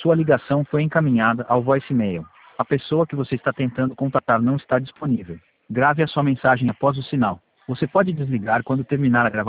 Sua ligação foi encaminhada ao voicemail. A pessoa que você está tentando contatar não está disponível. Grave a sua mensagem após o sinal. Você pode desligar quando terminar a gravação.